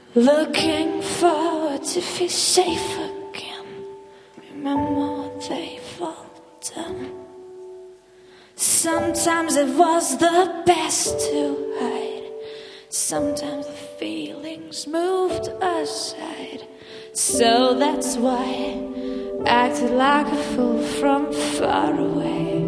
Looking forward to feel safe again. Remember what they've all done. Sometimes it was the best to hide. Sometimes the feelings moved aside. So that's why I acted like a fool from far away.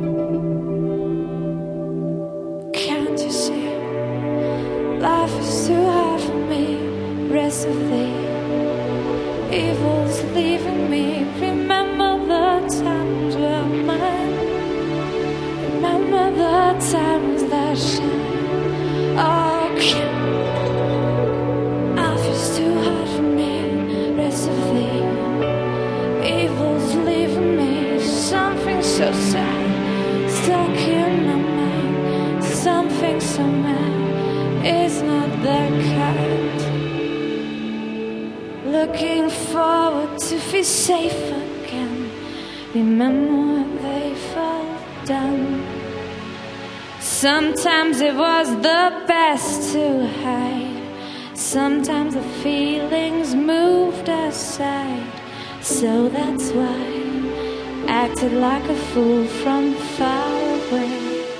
Can't you see? Life is too hard for me. Rest of the evil's leaving me. Remember the times were mine. Remember the times that shine. Oh, life is too hard for me. Rest of the evil's leaving me. Something so sad stuck in my mind. Something so mad is not that kind. Looking forward to feel safe again. Remember what they've all done. Sometimes it was the best to hide. Sometimes the feelings moved aside. So that's why I acted like a fool from far away.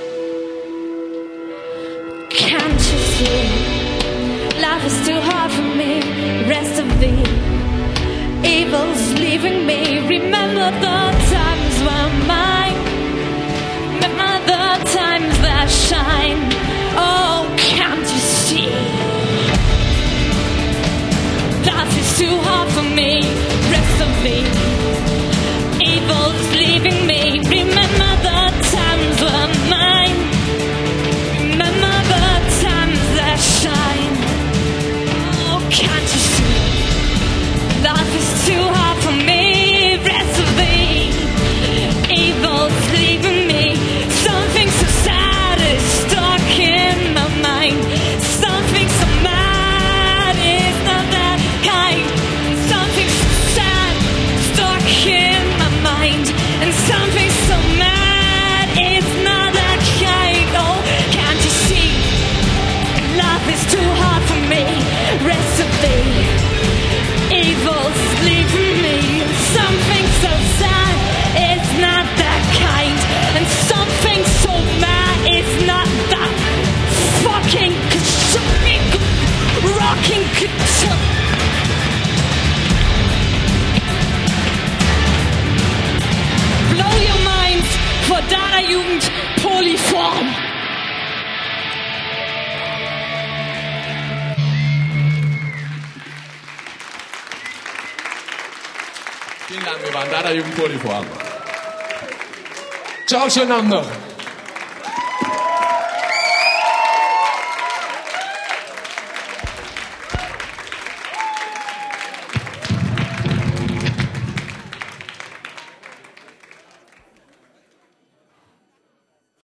Can't you see? Life is too hard for me. Rest of the evil's leaving me. Remember the times were mine. Remember the times that shine. Oh, can't you see? Life is too hard for me. Rest of the evil's leaving me. Remember the times were mine. Remember the times that shine. Can't you see? Life is too hard for me. Rest of the evil's leaving me. Something so sad is stuck in my mind. Something so mad is not that kind. Something so sad stuck in my mind. And something so mad is not that kind. Oh, can't you see? Life is too hard for me. Rest of the evil's leaving me. Something so sad is not that kind. And something so mad is not that fucking rocking Blow your minds for Dada Jugend Polyform. Vielen Dank, wir waren Dada Jugend Polyform. Ciao, schönen Abend noch.